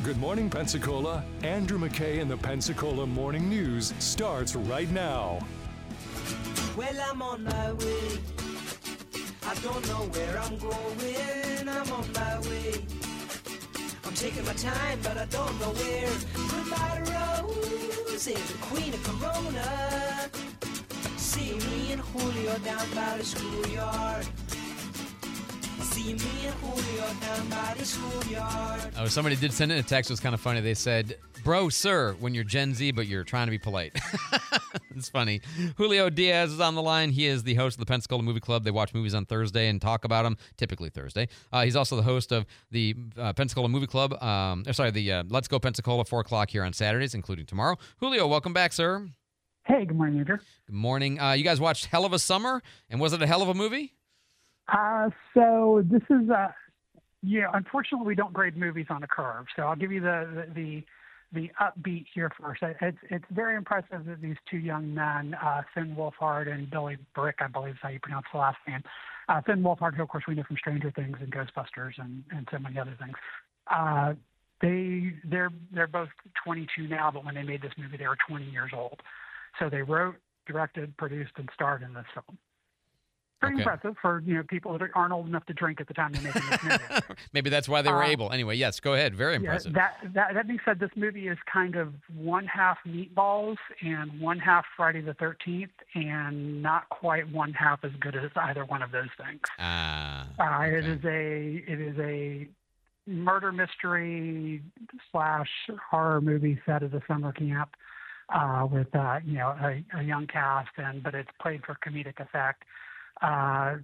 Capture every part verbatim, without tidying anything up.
Good morning, Pensacola. Andrew McKay in the Pensacola Morning News starts right now. Well, I'm on my way. I don't know where I'm going. I'm on my way. I'm taking my time, but I don't know where. Goodbye, Rose is the queen of Corona. See me and Julio down by the schoolyard. See me and Julio down by the schoolyard. Oh, somebody did send in a text. It was kind of funny. They said, bro, sir, when you're Gen Z, but you're trying to be polite. It's funny. Julio Diaz is on the line. He is the host of the Pensacola Movie Club. They watch movies on Thursday and talk about them, typically Thursday. Uh, he's also the host of the uh, Pensacola Movie Club. Um, or sorry, the uh, Let's Go Pensacola, four o'clock here on Saturdays, including tomorrow. Julio, welcome back, sir. Hey, good morning, Andrew. Good morning. Uh, you guys watched Hell of a Summer, and was it a hell of a movie? Uh, so this is, uh, yeah, unfortunately, we don't grade movies on a curve. So I'll give you the the the, the upbeat here first. It's it's very impressive that these two young men, uh, Finn Wolfhard and Billy Brick, I believe is how you pronounce the last name. Uh, Finn Wolfhard, who of course we know from Stranger Things and Ghostbusters and, and so many other things. Uh, they they're they're both twenty-two now, but when they made this movie, they were twenty years old. So they wrote, directed, produced, and starred in this film. Pretty Okay. impressive for, you know, people that aren't old enough to drink at the time they're making this movie. Maybe that's why they were Uh, able. Anyway, yes, go ahead. Very impressive. Yeah, that, that that being said, this movie is kind of one half Meatballs and one half Friday the thirteenth, and not quite one half as good as either one of those things. Ah, Uh, It okay. is a it is a murder mystery slash horror movie set at a summer camp uh, with uh, you know a, a young cast, and but it's played for comedic effect. Uh,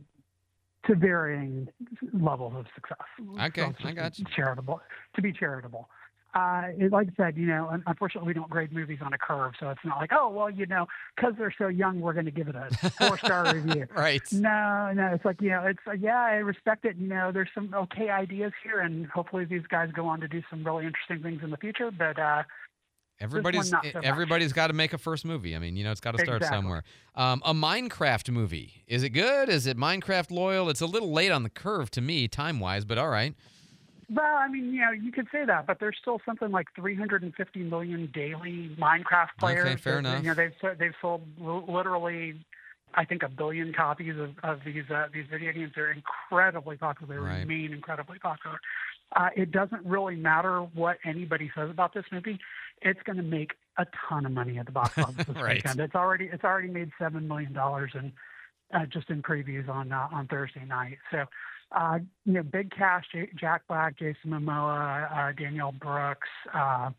to varying levels of success. Okay, So it's I just got you. Charitable, to be charitable. Uh, it, like I said, you know, un- unfortunately, we don't grade movies on a curve, so it's not like, oh, well, you know, because they're so young, we're going to give it a four-star review. Right. No, no, it's like, you know, it's, uh, yeah, I respect it. You know, there's some okay ideas here, and hopefully these guys go on to do some really interesting things in the future, but uh, Everybody's not so much. everybody's got to make a first movie. I mean, you know, it's got to start Exactly. somewhere. Um, a Minecraft movie. Is it good? Is it Minecraft loyal? It's a little late on the curve to me, time-wise, but all right. Well, I mean, you know, you could say that, but there's still something like three hundred fifty million daily Minecraft players. Okay, fair that, enough. You know, they've so- they've sold l- literally, I think, a billion copies of, of these uh, these video games. They're incredibly popular. They Right. remain incredibly popular. Uh, it doesn't really matter what anybody says about this movie. It's going to make a ton of money at the box office this Right. weekend. It's already it's already made seven million dollars in uh, just in previews on uh, on Thursday night. So, uh, you know, big cash: J- Jack Black, Jason Momoa, uh, Danielle Brooks, uh,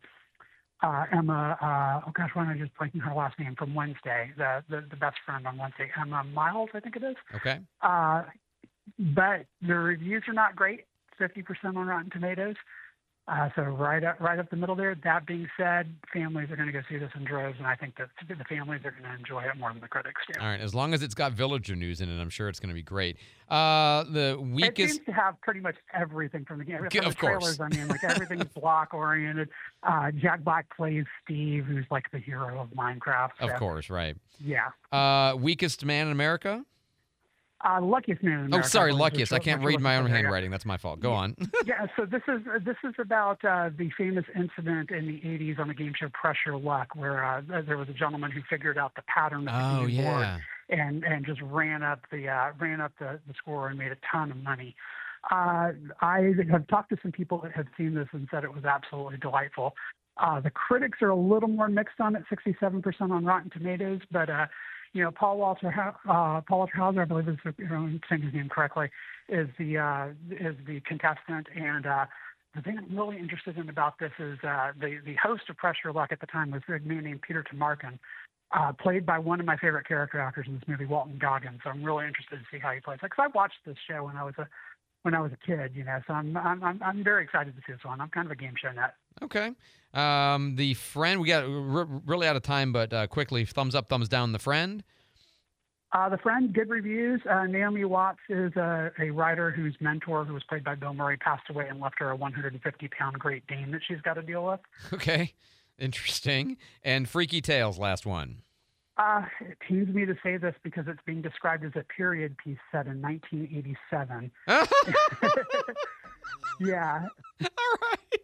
uh, Emma. Uh, oh gosh, why am I just blanking her last name from Wednesday? The, the the best friend on Wednesday, Emma Miles, I think it is. Okay. Uh, but the reviews are not great. fifty percent on Rotten Tomatoes. Uh, so right up, right up the middle there. That being said, families are going to go see this in droves, and I think that the families are going to enjoy it more than the critics do. All right. As long as it's got Villager news in it, I'm sure it's going to be great. Uh, the It weakest. seems to have pretty much everything from the game. From Of the trailers, course. I mean, like everything's block oriented. Uh, Jack Black plays Steve, who's like the hero of Minecraft. Of so, course, right. Yeah. Uh, weakest man in America. Uh, luckiest man in Oh, America, sorry, I believe, luckiest. which- I can't which read was- my own yeah. handwriting. That's my fault. Go on. Yeah, so this is this is about uh, the famous incident in the eighties on the game show Pressure Luck, where uh, there was a gentleman who figured out the pattern of the Oh, keyboard yeah. and and just ran up the uh, ran up the, the score and made a ton of money. Uh, I have talked to some people that have seen this and said it was absolutely delightful. Uh, the critics are a little more mixed on it, sixty-seven percent on Rotten Tomatoes, but uh, you know, Paul Walter, uh, Paul Walter Hauser, I believe is, you know, I'm saying his name correctly, is the uh, is the contestant. And uh, the thing I'm really interested in about this is uh, the the host of Pressure Luck at the time was a man named Peter Tamarkin, uh, played by one of my favorite character actors in this movie, Walton Goggins. So I'm really interested to see how he plays. Because I watched this show when I was a when I was a kid, you know. So I'm I'm I'm, I'm very excited to see this one. I'm kind of a game show nut. Okay. Um, the Friend. We got r- really out of time, but uh, quickly, thumbs up, thumbs down. The Friend. Uh, the Friend, good reviews. Uh, Naomi Watts is a, a writer whose mentor, who was played by Bill Murray, passed away and left her a one hundred fifty pound Great Dane that she's got to deal with. Okay. Interesting. And Freaky Tales, last one. Uh, it pains me to say this because it's being described as a period piece set in nineteen eighty-seven. Yeah. All right.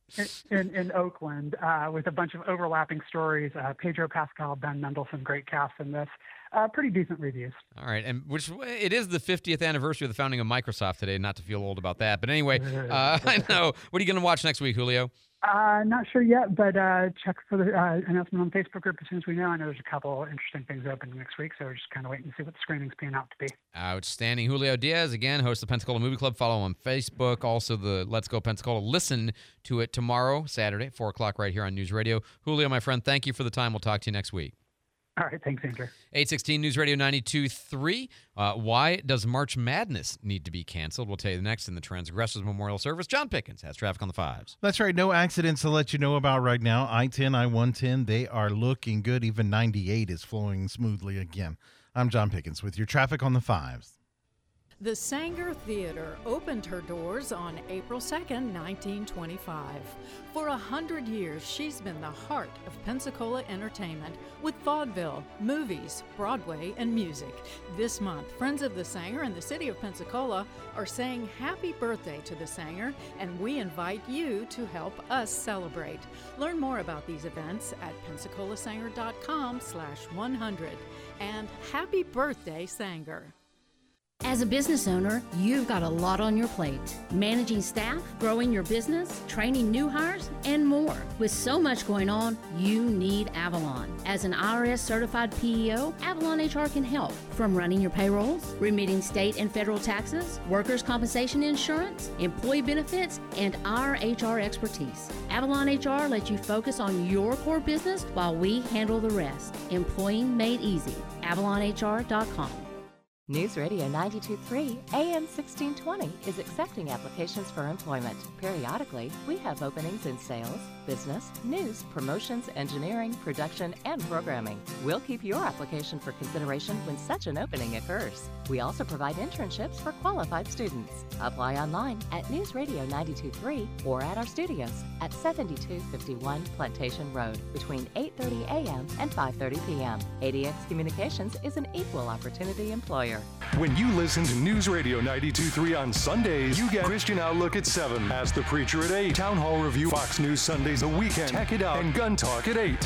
in, in Oakland uh, with a bunch of overlapping stories. Uh, Pedro Pascal, Ben Mendelsohn, great cast in this. Uh, pretty decent reviews. All right, and which it is the fiftieth anniversary of the founding of Microsoft today. Not to feel old about that, but anyway, uh, I know. What are you going to watch next week, Julio? Uh, not sure yet, but uh, check for the uh, announcement on the Facebook group as soon as we know. I know there's a couple interesting things opening next week, so we're just kind of waiting to see what the screening's pan out to be. Outstanding. Julio Diaz, again, host of the Pensacola Movie Club. Follow on Facebook. Also, the Let's Go Pensacola. Listen to it tomorrow, Saturday, four o'clock, right here on News Radio. Julio, my friend, thank you for the time. We'll talk to you next week. All right, thanks, Andrew. eight sixteen News Radio ninety-two point three. Uh, why does March Madness need to be canceled? We'll tell you next in the Transgressors Memorial Service. John Pickens has traffic on the fives. That's right. No accidents to let you know about right now. I ten, I one ten, they are looking good. Even ninety-eight is flowing smoothly again. I'm John Pickens with your traffic on the fives. The Sanger Theater opened her doors on April second, nineteen twenty-five. For a hundred years, she's been the heart of Pensacola entertainment with vaudeville, movies, Broadway, and music. This month, Friends of the Sanger and the City of Pensacola are saying happy birthday to the Sanger, and we invite you to help us celebrate. Learn more about these events at pensacolasanger.com slash 100. And happy birthday, Sanger. As a business owner, you've got a lot on your plate. Managing staff, growing your business, training new hires, and more. With so much going on, you need Avalon. As an I R S-certified P E O, Avalon H R can help. From running your payrolls, remitting state and federal taxes, workers' compensation insurance, employee benefits, and our H R expertise. Avalon H R lets you focus on your core business while we handle the rest. Employing made easy. avalon h r dot com. News Radio ninety-two point three A M sixteen twenty is accepting applications for employment. Periodically, we have openings in sales, business, news, promotions, engineering, production, and programming. We'll keep your application for consideration when such an opening occurs. We also provide internships for qualified students. Apply online at News Radio ninety-two point three or at our studios at seventy-two fifty-one Plantation Road between eight thirty a m and five thirty p m A D X Communications is an equal opportunity employer. When you listen to News Radio ninety-two point three on Sundays, you get Christian Outlook at seven, Ask the Preacher at eight, Town Hall Review, Fox News Sundays, The Weekend, Tech It Out, and Gun Talk at eight.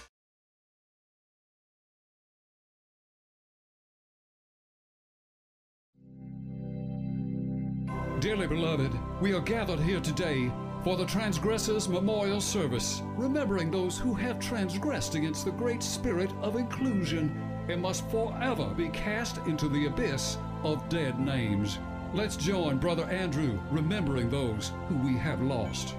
Dearly beloved, we are gathered here today for the Transgressors Memorial Service, remembering those who have transgressed against the great spirit of inclusion and must forever be cast into the abyss of dead names. Let's join Brother Andrew remembering those who we have lost.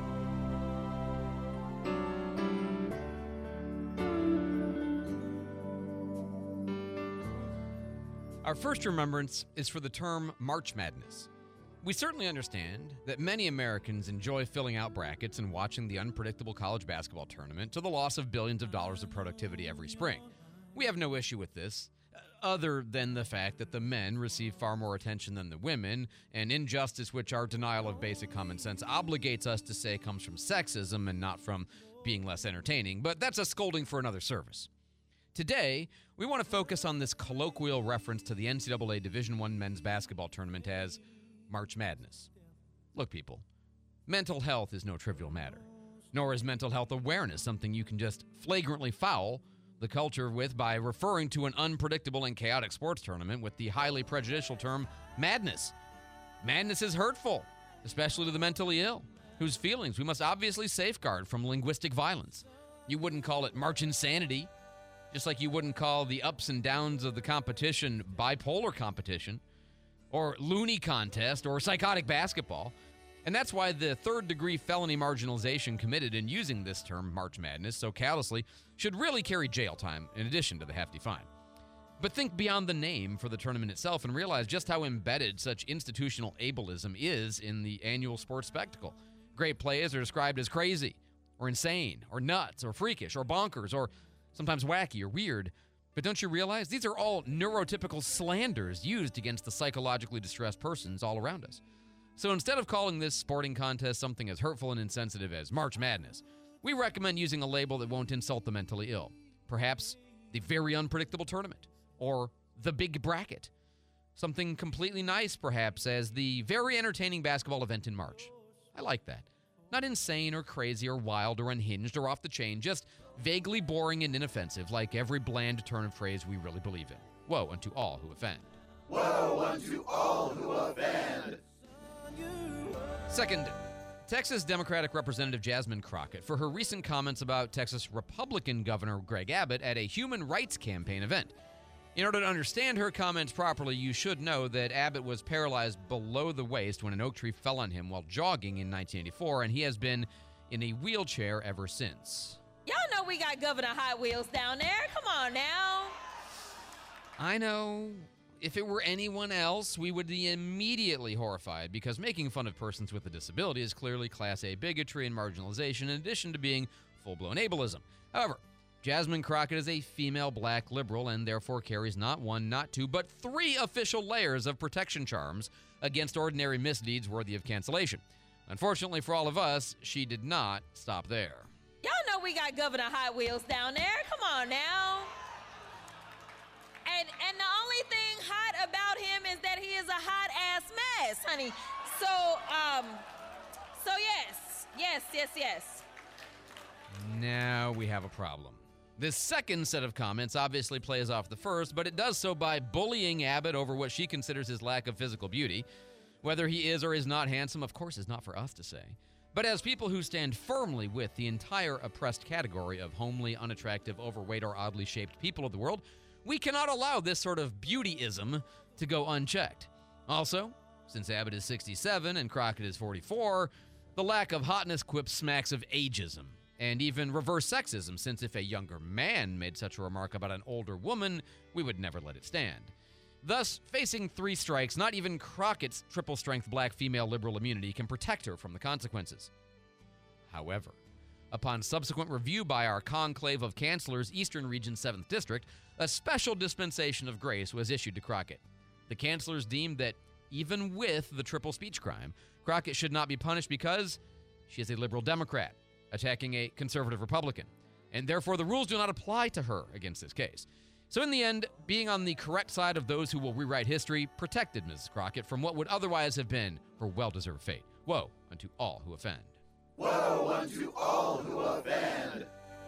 Our first remembrance is for the term March Madness. We certainly understand that many Americans enjoy filling out brackets and watching the unpredictable college basketball tournament to the loss of billions of dollars of productivity every spring. We have no issue with this, other than the fact that the men receive far more attention than the women, an injustice which our denial of basic common sense obligates us to say comes from sexism and not from being less entertaining, but that's a scolding for another service. Today, we want to focus on this colloquial reference to the N C double A Division I men's basketball tournament as March Madness. Look, people, mental health is no trivial matter, nor is mental health awareness something you can just flagrantly foul the culture with by referring to an unpredictable and chaotic sports tournament with the highly prejudicial term madness. Madness is hurtful, especially to the mentally ill, whose feelings we must obviously safeguard from linguistic violence. You wouldn't call it March Insanity, just like you wouldn't call the ups and downs of the competition bipolar competition, or loony contest, or psychotic basketball. And that's why the third-degree felony marginalization committed in using this term, March Madness, so callously, should really carry jail time in addition to the hefty fine. But think beyond the name for the tournament itself and realize just how embedded such institutional ableism is in the annual sports spectacle. Great players are described as crazy, or insane, or nuts, or freakish, or bonkers, or sometimes wacky or weird. But don't you realize these are all neurotypical slanders used against the psychologically distressed persons all around us? So instead of calling this sporting contest something as hurtful and insensitive as March Madness, we recommend using a label that won't insult the mentally ill. Perhaps the very unpredictable tournament, or the big bracket. Something completely nice, perhaps, as the very entertaining basketball event in March. I like that. Not insane or crazy or wild or unhinged or off the chain, just vaguely boring and inoffensive, like every bland turn of phrase we really believe in. Woe unto all who offend. Woe unto all who offend. Second, Texas Democratic Representative Jasmine Crockett for her recent comments about Texas Republican Governor Greg Abbott at a human rights campaign event. In order to understand her comments properly, you should know that Abbott was paralyzed below the waist when an oak tree fell on him while jogging in nineteen eighty-four, and he has been in a wheelchair ever since. Y'all know we got Governor Hot Wheels down there. Come on now. I know. If it were anyone else, we would be immediately horrified because making fun of persons with a disability is clearly Class A bigotry and marginalization in addition to being full-blown ableism. However, Jasmine Crockett is a female black liberal and therefore carries not one, not two, but three official layers of protection charms against ordinary misdeeds worthy of cancellation. Unfortunately for all of us, she did not stop there. Y'all know we got Governor Hot Wheels down there. Come on now. And and the only thing hot about him is that he is a hot-ass mess, honey. So, um, so yes, yes, yes, yes. Now we have a problem. This second set of comments obviously plays off the first, but it does so by bullying Abbott over what she considers his lack of physical beauty. Whether he is or is not handsome, of course, is not for us to say. But as people who stand firmly with the entire oppressed category of homely, unattractive, overweight, or oddly shaped people of the world, we cannot allow this sort of beautyism to go unchecked. Also, since Abbott is sixty-seven and Crockett is forty-four, the lack of hotness quip smacks of ageism, and even reverse sexism, since if a younger man made such a remark about an older woman, we would never let it stand. Thus, facing three strikes, not even Crockett's triple-strength black female liberal immunity can protect her from the consequences. However, upon subsequent review by our conclave of cancelors, Eastern Region seventh District, a special dispensation of grace was issued to Crockett. The cancelors deemed that even with the triple speech crime, Crockett should not be punished because she is a liberal Democrat attacking a conservative Republican, and therefore the rules do not apply to her against this case. So in the end, being on the correct side of those who will rewrite history protected Missus Crockett from what would otherwise have been her well-deserved fate. Woe unto all who offend. Woe unto all who offend.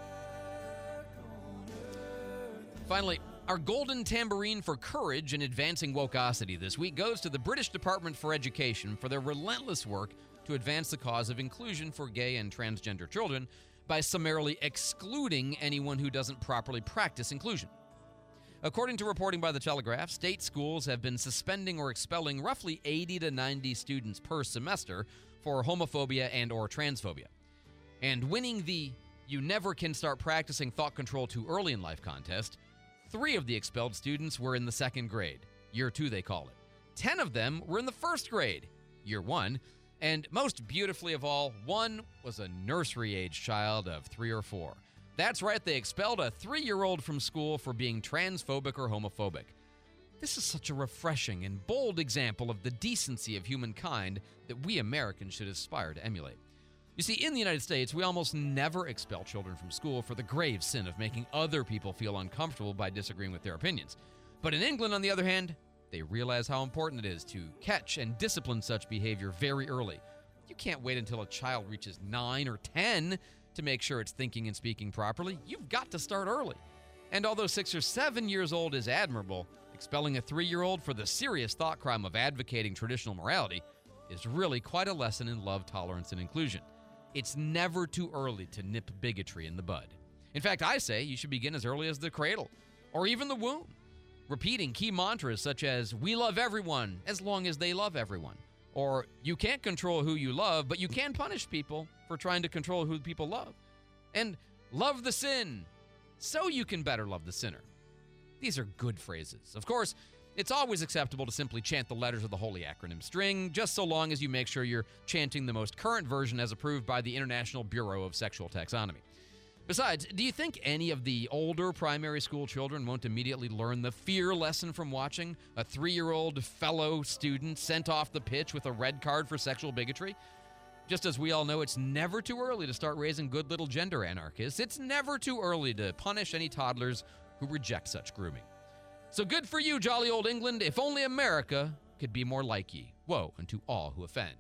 Finally, our golden tambourine for courage in advancing wokeosity this week goes to the British Department for Education for their relentless work to advance the cause of inclusion for gay and transgender children by summarily excluding anyone who doesn't properly practice inclusion. According to reporting by The Telegraph, state schools have been suspending or expelling roughly eighty to ninety students per semester for homophobia and or transphobia. And winning the You Never Can Start Practicing Thought Control Too Early in Life contest, three of the expelled students were in the second grade, year two they call it. Ten of them were in the first grade, year one, and most beautifully of all, one was a nursery-age child of three or four. That's right, they expelled a three-year-old from school for being transphobic or homophobic. This is such a refreshing and bold example of the decency of humankind that we Americans should aspire to emulate. You see, in the United States, we almost never expel children from school for the grave sin of making other people feel uncomfortable by disagreeing with their opinions. But in England, on the other hand, they realize how important it is to catch and discipline such behavior very early. You can't wait until a child reaches nine or ten to make sure it's thinking and speaking properly. You've got to start early. And although six or seven years old is admirable, expelling a three-year-old for the serious thought crime of advocating traditional morality is really quite a lesson in love, tolerance, and inclusion. It's never too early to nip bigotry in the bud. In fact, I say you should begin as early as the cradle, or even the womb, repeating key mantras such as, "We love everyone as long as they love everyone," or "You can't control who you love, but you can punish people for trying to control who people love," and "Love the sin, so you can better love the sinner." These are good phrases. Of course, it's always acceptable to simply chant the letters of the holy acronym string, just so long as you make sure you're chanting the most current version as approved by the International Bureau of Sexual Taxonomy. Besides, do you think any of the older primary school children won't immediately learn the fear lesson from watching a three-year-old fellow student sent off the pitch with a red card for sexual bigotry? Just as we all know, it's never too early to start raising good little gender anarchists. It's never too early to punish any toddlers who reject such grooming. So good for you, jolly old England. If only America could be more like ye. Woe unto all who offend.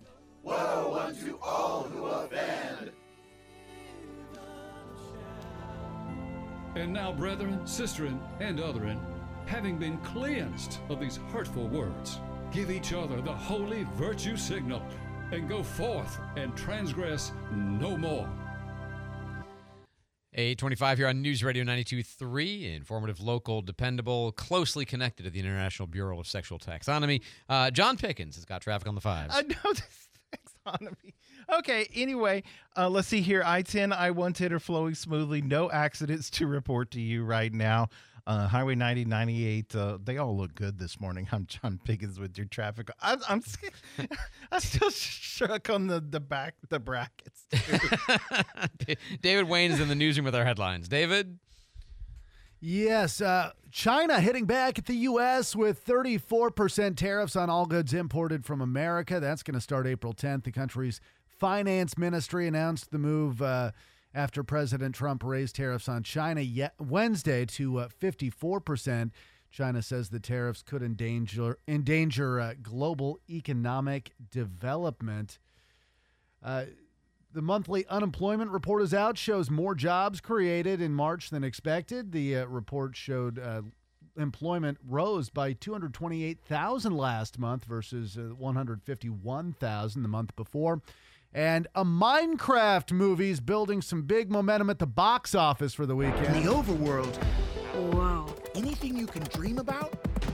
one oh one to all who offend. And now, brethren, sisterin, and otherin, having been cleansed of these hurtful words, give each other the holy virtue signal, and go forth and transgress no more. eight twenty-five here on News Radio ninety-two point three, informative, local, dependable, closely connected to the International Bureau of Sexual Taxonomy. Uh, John Pickens has got traffic on the fives. I know this taxonomy. Okay, anyway, uh, let's see here. I ten, I one ten are flowing smoothly. No accidents to report to you right now. Uh, Highway ninety, ninety-eight, uh, they all look good this morning. I'm John Pickens with your traffic. I'm I'm, I'm still shook on the, the back, the brackets. David Wayne is in the newsroom with our headlines. David? Yes, uh, China hitting back at the U S with thirty-four percent tariffs on all goods imported from America. That's going to start April tenth. The country's finance ministry announced the move uh, after President Trump raised tariffs on China yet Wednesday to uh, fifty-four percent. China says the tariffs could endanger endanger uh, global economic development. Uh, the monthly unemployment report is out, shows more jobs created in March than expected. The uh, report showed uh, employment rose by two hundred twenty-eight thousand last month versus uh, one hundred fifty-one thousand the month before. And a Minecraft movie is building some big momentum at the box office for the weekend. In the overworld, wow. Anything you can dream about,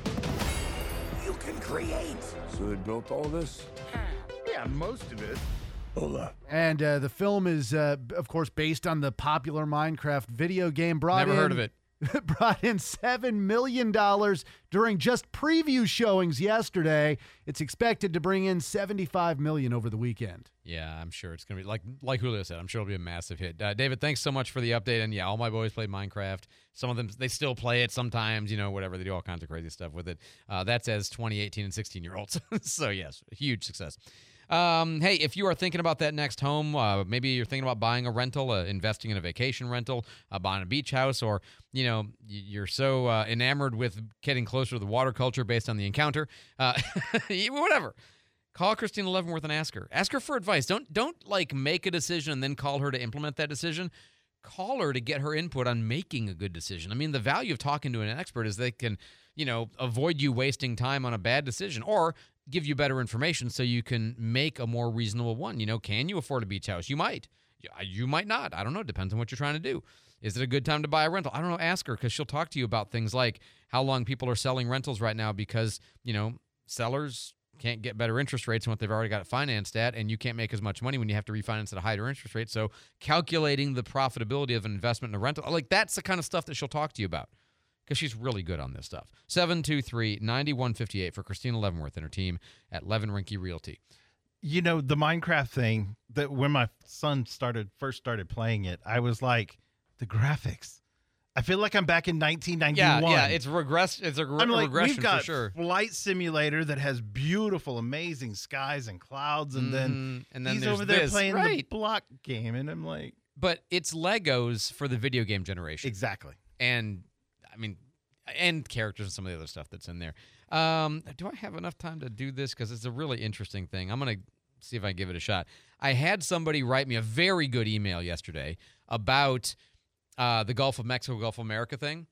you can create. So they built all this? Yeah, most of it. Hola. And uh, the film is, uh, of course, based on the popular Minecraft video game. Brought Never in, heard of it. Brought in seven million dollars during just preview showings yesterday. It's expected to bring in seventy-five million dollars over the weekend. Yeah, I'm sure it's going to be, like like Julio said, I'm sure it'll be a massive hit. Uh, David, thanks so much for the update. And yeah, all my boys play Minecraft. Some of them, they still play it sometimes, you know, whatever. They do all kinds of crazy stuff with it. Uh, that's as twenty, eighteen, and sixteen-year-olds. So yes, huge success. Um, hey, if you are thinking about that next home, uh, maybe you're thinking about buying a rental, uh, investing in a vacation rental, uh, buying a beach house, or, you know, you're so uh, enamored with getting closer to the water culture based on the encounter, uh, whatever. Call Christina Leavenworth and ask her. Ask her for advice. Don't, don't like, make a decision and then call her to implement that decision. Call her to get her input on making a good decision. I mean, the value of talking to an expert is they can, you know, avoid you wasting time on a bad decision or give you better information so you can make a more reasonable one. You know, can you afford a beach house? You might. You might not. I don't know. Depends on what you're trying to do. Is it a good time to buy a rental? I don't know. Ask her because she'll talk to you about things like how long people are selling rentals right now because, you know, sellers can't get better interest rates than what they've already got it financed at, and you can't make as much money when you have to refinance at a higher interest rate. So calculating the profitability of an investment in a rental, like that's the kind of stuff that she'll talk to you about because she's really good on this stuff. seven two three, nine one five eight for Christina Leavenworth and her team at Levin Rinke Realty. You know, the Minecraft thing, that when my son started first started playing it, I was like, the graphics. I feel like I'm back in nineteen ninety-one. Yeah, yeah, it's regress. It's a re- I'm like, regression we've got for sure. Flight Simulator that has beautiful, amazing skies and clouds, and then, mm, and then he's there's over there this. playing right. the block game, and I'm like, but it's Legos for the video game generation, exactly. And I mean, and characters and some of the other stuff that's in there. Um, do I have enough time to do this? Because it's a really interesting thing. I'm gonna see if I can give it a shot. I had somebody write me a very good email yesterday about uh, the Gulf of Mexico, Gulf of America thing.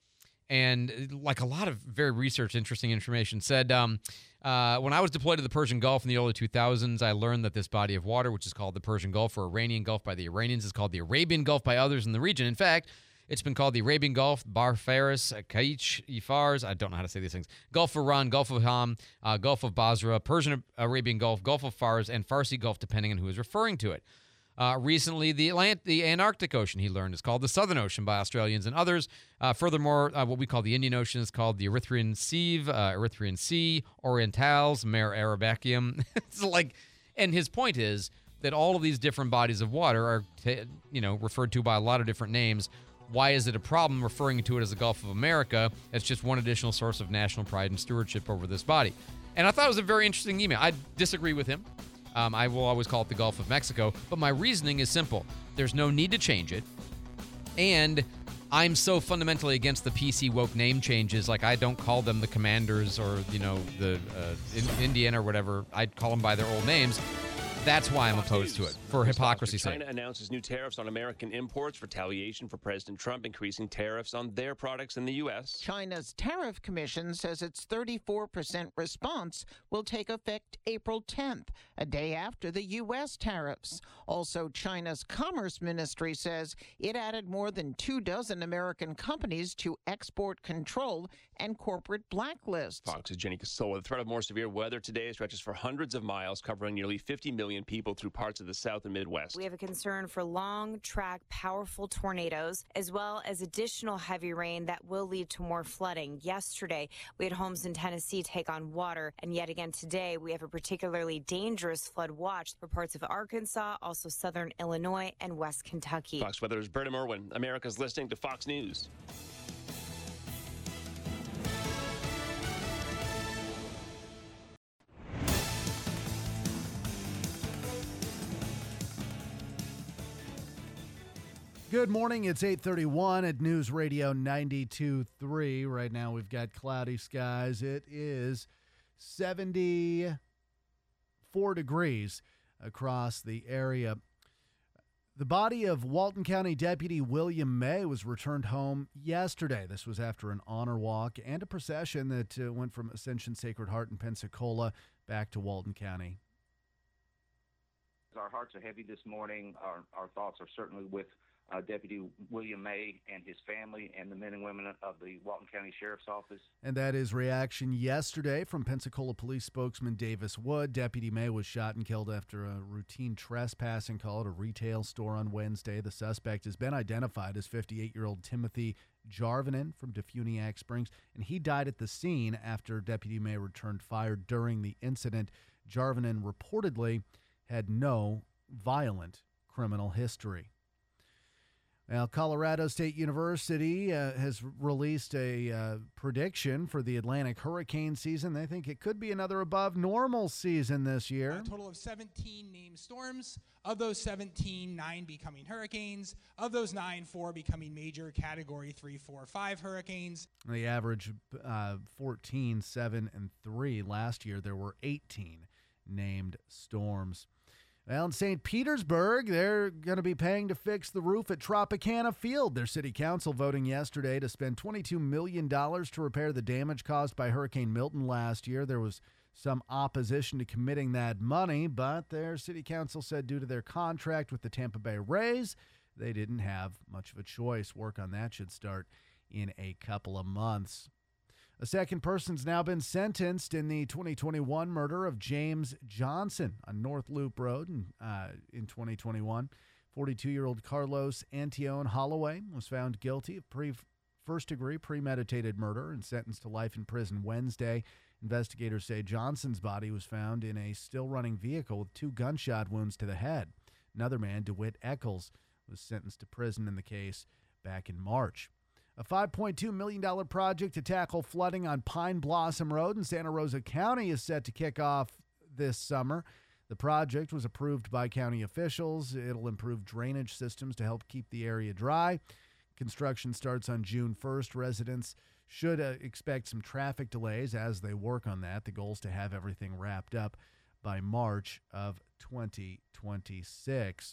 And like a lot of very research, interesting information, said, um, uh, when I was deployed to the Persian Gulf in the early two thousands, I learned that this body of water, which is called the Persian Gulf or Iranian Gulf by the Iranians, is called the Arabian Gulf by others in the region. In fact, it's been called the Arabian Gulf, Bar Faris, Kaich, Ifars, I don't know how to say these things, Gulf of Iran, Gulf of Ham, uh, Gulf of Basra, Persian Arabian Gulf, Gulf of Fars, and Farsi Gulf, depending on who is referring to it. Uh, recently, the Atlant- the Antarctic Ocean, he learned, is called the Southern Ocean by Australians and others. Uh, furthermore, uh, what we call the Indian Ocean is called the Erythraean Sea, uh, Erythraean Sea, Orientals, Mare Arabiacum. It's like, and his point is that all of these different bodies of water are, t- you know, referred to by a lot of different names. Why is it a problem referring to it as the Gulf of America? It's just one additional source of national pride and stewardship over this body. And I thought it was a very interesting email. I disagree with him. Um, I will always call it the Gulf of Mexico, but my reasoning is simple. There's no need to change it, and I'm so fundamentally against the P C woke name changes. Like, I don't call them the Commanders or, you know, the uh, in- Indiana or whatever. I call them by their old names. That's why I'm opposed to it, for hypocrisy's sake. China announces new tariffs on American imports, retaliation for President Trump increasing tariffs on their products in the U S. China's Tariff Commission says its thirty-four percent response will take effect April tenth, a day after the U S tariffs. Also, China's Commerce Ministry says it added more than two dozen American companies to export control and corporate blacklists. Fox's Jenny Casola. The threat of more severe weather today stretches for hundreds of miles, covering nearly fifty million people through parts of the South and Midwest. We have a concern for long-track, powerful tornadoes, as well as additional heavy rain that will lead to more flooding. Yesterday, we had homes in Tennessee take on water, and yet again today, we have a particularly dangerous flood watch for parts of Arkansas, also southern Illinois, and West Kentucky. Fox Weather's Berta Merwin. America's listening to Fox News. Good morning. It's eight thirty-one at News Radio ninety-two point three. Right now we've got cloudy skies. It is seventy-four degrees across the area. The body of Walton County Deputy William May was returned home yesterday. This was after an honor walk and a procession that uh, went from Ascension Sacred Heart in Pensacola back to Walton County. Our hearts are heavy this morning. Our, our thoughts are certainly with Uh, Deputy William May and his family and the men and women of the Walton County Sheriff's Office. And that is reaction yesterday from Pensacola Police spokesman Davis Wood. Deputy May was shot and killed after a routine trespassing call at a retail store on Wednesday. The suspect has been identified as fifty-eight-year-old Timothy Jarvinen from Defuniak Springs, and he died at the scene after Deputy May returned fire during the incident. Jarvinen reportedly had no violent criminal history. Now, Colorado State University uh, has released a uh, prediction for the Atlantic hurricane season. They think it could be another above normal season this year. A total of seventeen named storms. Of those seventeen, nine becoming hurricanes. Of those nine, four becoming major Category three, four, five hurricanes. The average uh, fourteen, seven, and three. Last year, there were eighteen named storms. Well, in Saint Petersburg, they're going to be paying to fix the roof at Tropicana Field. Their city council voting yesterday to spend twenty-two million dollars to repair the damage caused by Hurricane Milton last year. There was some opposition to committing that money, but their city council said due to their contract with the Tampa Bay Rays, they didn't have much of a choice. Work on that should start in a couple of months. A second person's now been sentenced in the twenty twenty-one murder of James Johnson on North Loop Road in, uh, in twenty twenty-one. forty-two-year-old Carlos Antione Holloway was found guilty of pre- first-degree premeditated murder and sentenced to life in prison Wednesday. Investigators say Johnson's body was found in a still-running vehicle with two gunshot wounds to the head. Another man, DeWitt Eccles, was sentenced to prison in the case back in March. A five point two million dollars project to tackle flooding on Pine Blossom Road in Santa Rosa County is set to kick off this summer. The project was approved by county officials. It'll improve drainage systems to help keep the area dry. Construction starts on June first. Residents should uh, expect some traffic delays as they work on that. The goal is to have everything wrapped up by March of twenty twenty-six.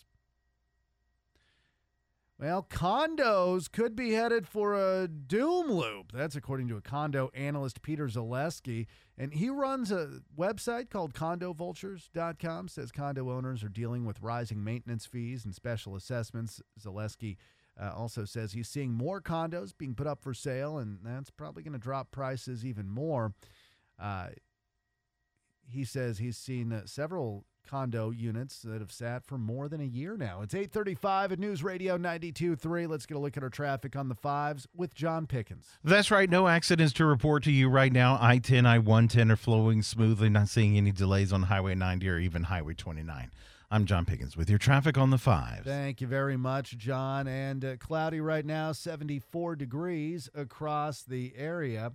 Well, condos could be headed for a doom loop. That's according to a condo analyst, Peter Zaleski. And he runs a website called condo vultures dot com. Says condo owners are dealing with rising maintenance fees and special assessments. Zaleski uh, also says he's seeing more condos being put up for sale, and that's probably going to drop prices even more. Uh, he says he's seen uh, several condo units that have sat for more than a year now. It's eight thirty-five at News Radio ninety-two point three. Let's get a look at our traffic on the fives with John Pickens. That's right. No accidents to report to you right now. I ten, I one ten are flowing smoothly. Not seeing any delays on Highway ninety or even Highway twenty-nine. I'm John Pickens with your traffic on the fives. Thank you very much, John. And uh, cloudy right now, seventy-four degrees across the area.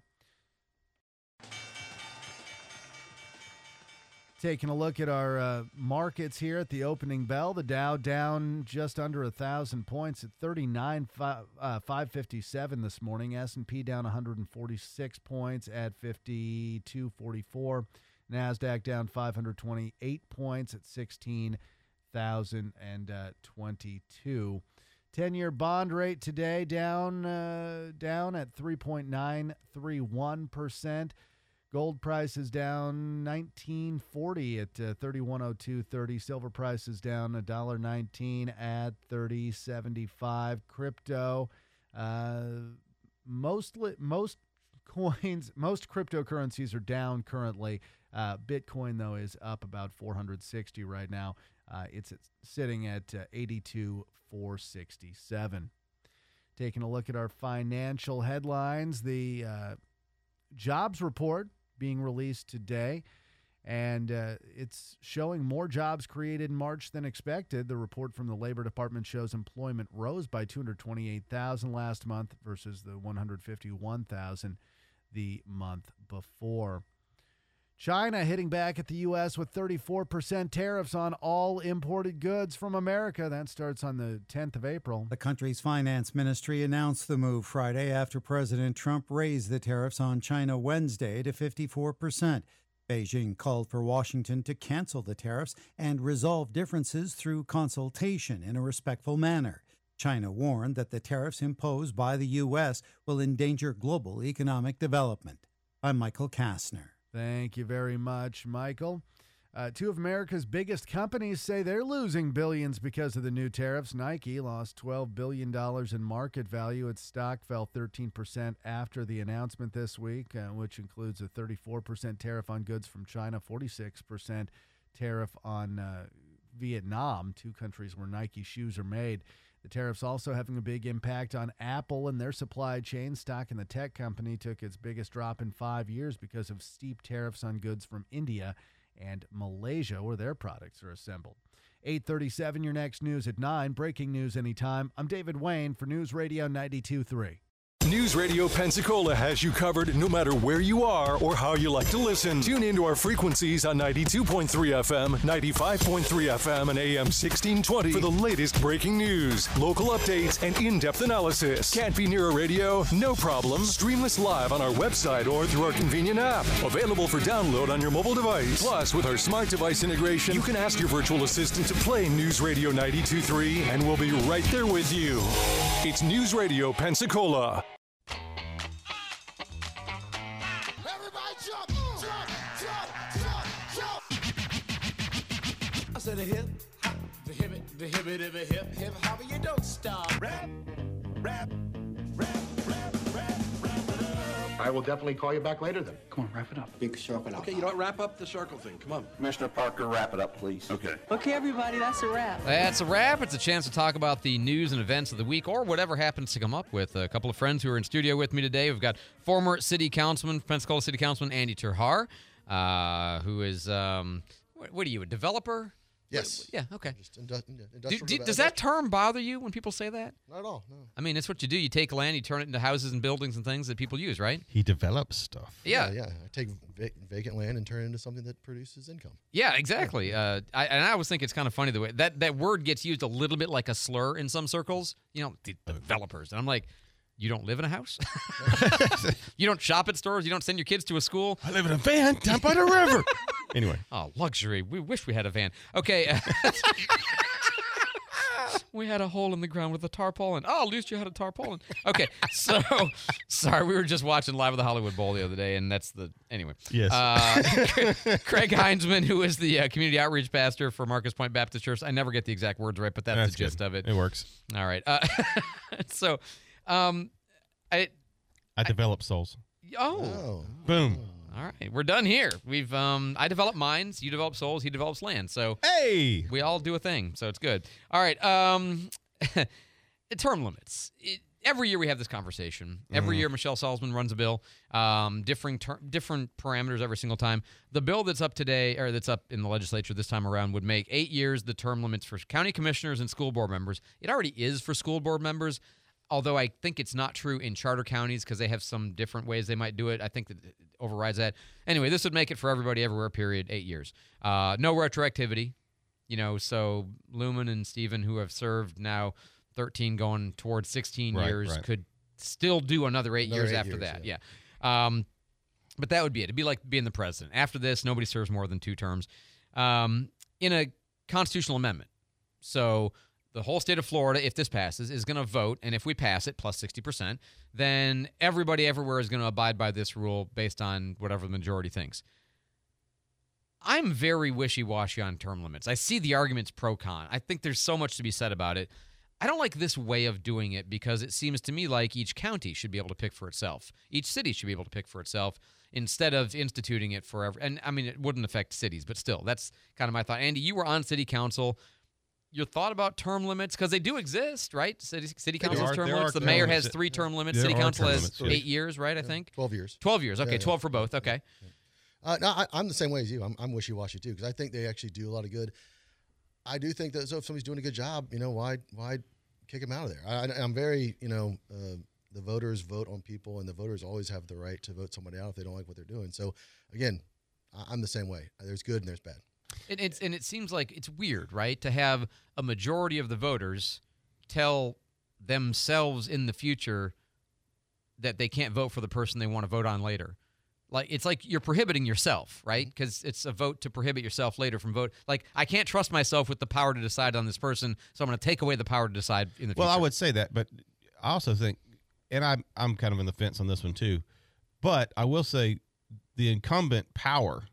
Taking a look at our uh, markets here at the opening bell. The Dow down just under one thousand points at thirty-nine five fifty-seven this morning. S and P down one hundred forty-six points at fifty-two forty-four. NASDAQ down five hundred twenty-eight points at sixteen thousand twenty-two. ten-year bond rate today down uh, down at three point nine three one percent. Gold price is down nineteen forty at uh, thirty-one oh two thirty. Silver price is down one dollar nineteen at thirty seventy-five. Crypto, uh, mostly most coins, most cryptocurrencies are down currently. Uh, Bitcoin though is up about four hundred sixty right now. Uh, it's, it's sitting at uh, eighty-two four sixty-seven. Taking a look at our financial headlines, the uh, jobs report being released today, and uh, it's showing more jobs created in March than expected. The report from the Labor Department shows employment rose by two hundred twenty-eight thousand last month versus the one hundred fifty-one thousand the month before. China hitting back at the U S with thirty-four percent tariffs on all imported goods from America. That starts on the tenth of April. The country's finance ministry announced the move Friday after President Trump raised the tariffs on China Wednesday to fifty-four percent. Beijing called for Washington to cancel the tariffs and resolve differences through consultation in a respectful manner. China warned that the tariffs imposed by the U S will endanger global economic development. I'm Michael Kastner. Thank you very much, Michael. Uh, two of America's biggest companies say they're losing billions because of the new tariffs. Nike lost twelve billion dollars in market value. Its stock fell thirteen percent after the announcement this week, uh, which includes a thirty-four percent tariff on goods from China, forty-six percent tariff on uh, Vietnam, two countries where Nike shoes are made. The tariffs also having a big impact on Apple and their supply chain. Stock in the tech company took its biggest drop in five years because of steep tariffs on goods from India and Malaysia, where their products are assembled. eight thirty-seven, your next news at nine. Breaking news anytime. I'm David Wayne for News Radio ninety-two point three. News Radio Pensacola has you covered no matter where you are or how you like to listen. Tune into our frequencies on ninety-two point three F M, ninety-five point three F M, and A M sixteen twenty for the latest breaking news, local updates, and in-depth analysis. Can't be near a radio? No problem. Stream us live on our website or through our convenient app. Available for download on your mobile device. Plus, with our smart device integration, you can ask your virtual assistant to play News Radio ninety-two point three, and we'll be right there with you. It's News Radio Pensacola. I said a hip hop, the hip it, the hip it, the hip hip hop, you don't stop. Rap, rap, rap, rap, rap, rap it up. I will definitely call you back later then. Come on, wrap it up. Big circle out. Okay, you know what? Wrap up the circle thing. Come on. Commissioner Parker, wrap it up, please. Okay. Okay, everybody, that's a wrap. That's a wrap. It's a chance to talk about the news and events of the week or whatever happens to come up with. A couple of friends who are in studio with me today. We've got former city councilman, Pensacola City Councilman Andy Terhar, uh, who is, um, what, what are you, a developer? Yes. Yeah, okay. Just indu- indu- do, do, does that term bother you when people say that? Not at all, no. I mean, it's what you do. You take land, you turn it into houses and buildings and things that people use, right? He develops stuff. Yeah. Yeah, yeah. I take va- vacant land and turn it into something that produces income. Yeah, exactly. Uh, I, and I always think it's kind of funny the way that, that word gets used a little bit like a slur in some circles. You know, the developers. And I'm like, you don't live in a house? You don't shop at stores? You don't send your kids to a school? I live in a van down by the river. Anyway. Oh, luxury. We wish we had a van. Okay. We had a hole in the ground with a tarpaulin. Oh, at least you had a tarpaulin. Okay, so, sorry, we were just watching Live at the Hollywood Bowl the other day, and that's the, anyway. Yes. Uh, Craig Heinzman, who is the uh, community outreach pastor for Marcus Point Baptist Church. I never get the exact words right, but that's, that's the gist good. of it. It works. All right. Uh, so, um, I... I develop souls. Oh. Oh. Boom. All right, we're done here. We've um, I develop minds, you develop souls, he develops land. So hey, we all do a thing. So it's good. All right. Um, term limits. It, every year we have this conversation. Every Mhm. year Michelle Salzman runs a bill, um, differing ter- different parameters every single time. The bill that's up today, or that's up in the legislature this time around, would make eight years the term limits for county commissioners and school board members. It already is for school board members. Although I think it's not true in charter counties because they have some different ways they might do it. I think that it overrides that. Anyway, this would make it for everybody everywhere, period, eight years. Uh, no retroactivity. You know, so Lumen and Stephen, who have served now thirteen going towards sixteen Right, years, right. could still do another eight Another years eight after years, that. Yeah. Um, But that would be it. It'd be like being the president. After this, nobody serves more than two terms. Um, in a constitutional amendment. So the whole state of Florida, if this passes, is going to vote, and if we pass it, plus sixty percent, then everybody everywhere is going to abide by this rule based on whatever the majority thinks. I'm very wishy-washy on term limits. I see the arguments pro-con. I think there's so much to be said about it. I don't like this way of doing it because it seems to me like each county should be able to pick for itself. Each city should be able to pick for itself instead of instituting it forever. And, I mean, it wouldn't affect cities, but still, that's kind of my thought. Andy, you were on city council. Your thought about term limits, because they do exist, right? City, city council's are- term there limits. are The mayor term has limits. three term limits. There City are council term has limits. eight years, right, I think? twelve years. twelve years. Okay, Yeah, yeah. twelve for both. Okay. Uh, no, I, I'm the same way as you. I'm, I'm wishy-washy too because I think they actually do a lot of good. I do think that so if somebody's doing a good job, you know, why why kick them out of there? I, I, I'm very, you know, uh, the voters vote on people, and the voters always have the right to vote somebody out if they don't like what they're doing. So again, I, I'm the same way. There's good and there's bad. And it's and it seems like it's weird, right, to have a majority of the voters tell themselves in the future that they can't vote for the person they want to vote on later. Like it's like you're prohibiting yourself, right? Because it's a vote to prohibit yourself later from vote. Like I can't trust myself with the power to decide on this person, so I'm going to take away the power to decide in the future. Well, I would say that, but I also think, and I'm I'm kind of in the fence on this one too, but I will say the incumbent power